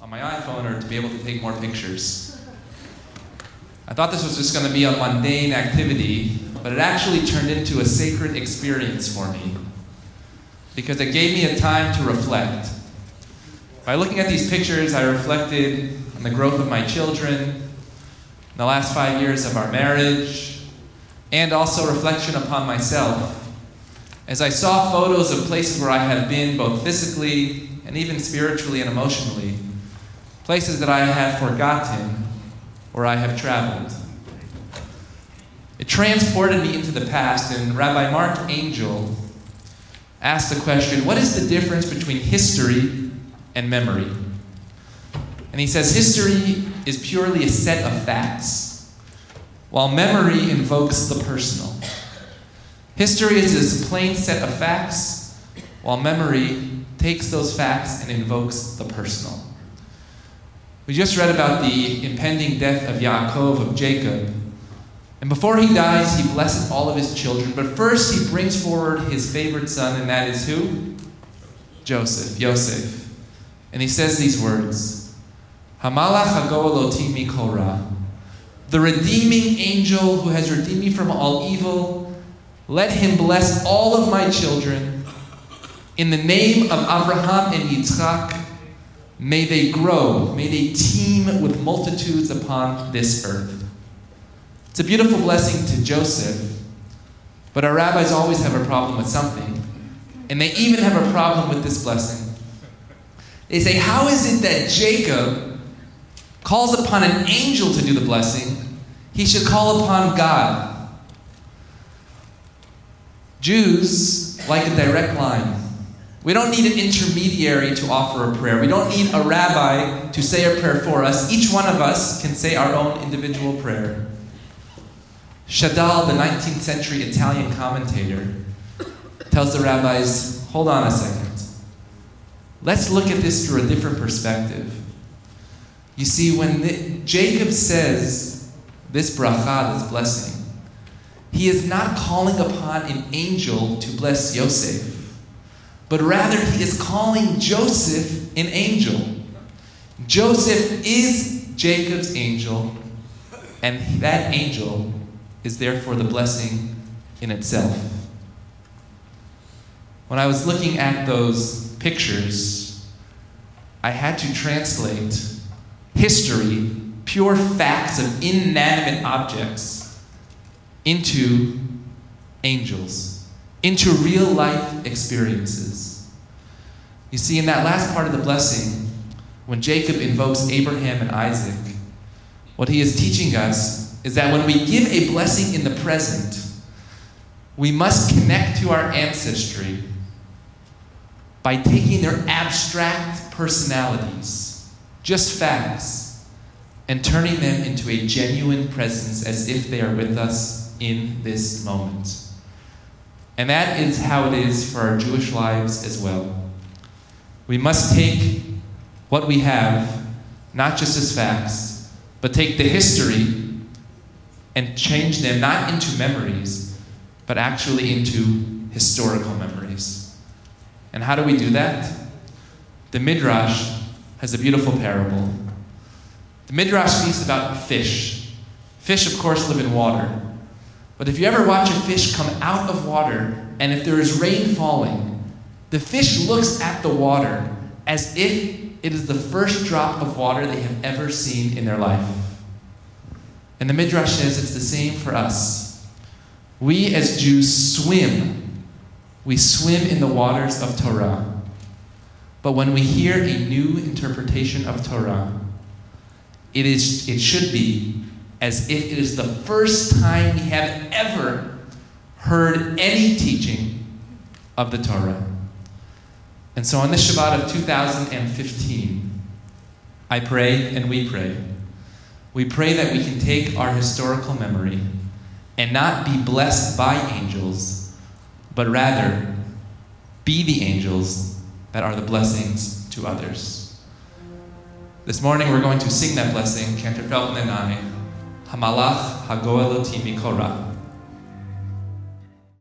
on my iPhone or to be able to take more pictures. I thought this was just going to be a mundane activity, but it actually turned into a sacred experience for me because it gave me a time to reflect. By looking at these pictures, I reflected on the growth of my children, the last 5 years of our marriage, and also reflection upon myself as I saw photos of places where I have been both physically and even spiritually and emotionally, places that I have forgotten or I have traveled. It transported me into the past, and Rabbi Mark Angel asked the question, what is the difference between history and memory? And he says history is purely a set of facts, while memory invokes the personal. History is this plain set of facts, while memory takes those facts and invokes the personal. We just read about the impending death of Yaakov, of Jacob. And before he dies, he blesses all of his children. But first, he brings forward his favorite son, and that is who? Joseph, Yosef. And he says these words, Hamalach hagoel oti mikol ra. The redeeming angel who has redeemed me from all evil, let him bless all of my children. In the name of Abraham and Yitzchak, may they grow, may they teem with multitudes upon this earth. It's a beautiful blessing to Joseph, but our rabbis always have a problem with something, and they even have a problem with this blessing. They say, how is it that Jacob calls upon an angel to do the blessing? He should call upon God. Jews like a direct line. We don't need an intermediary to offer a prayer. We don't need a rabbi to say a prayer for us. Each one of us can say our own individual prayer. Shadal, the 19th century Italian commentator, tells the rabbis, hold on a second. Let's look at this through a different perspective. You see, when Jacob says this bracha, this blessing, he is not calling upon an angel to bless Yosef, but rather he is calling Joseph an angel. Joseph is Jacob's angel, and that angel is therefore the blessing in itself. When I was looking at those pictures, I had to translate history, pure facts of inanimate objects, into angels, into real life experiences. You see, in that last part of the blessing, when Jacob invokes Abraham and Isaac, what he is teaching us is that when we give a blessing in the present, we must connect to our ancestry by taking their abstract personalities, just facts, and turning them into a genuine presence as if they are with us in this moment. And that is how it is for our Jewish lives as well. We must take what we have, not just as facts, but take the history and change them not into memories, but actually into historical memories. And how do we do that? The Midrash has a beautiful parable. The Midrash speaks about fish. Fish, of course, live in water. But if you ever watch a fish come out of water, and if there is rain falling, the fish looks at the water as if it is the first drop of water they have ever seen in their life. And the Midrash says it's the same for us. We as Jews swim. We swim in the waters of Torah. But when we hear a new interpretation of Torah, it should be as if it is the first time we have ever heard any teaching of the Torah. And so on this Shabbat of 2015, I pray and we pray. We pray that we can take our historical memory and not be blessed by angels, but rather be the angels that are the blessings to others. This morning we're going to sing that blessing, Cantor Felton and I, Hamalach hagoel oti mikol ra.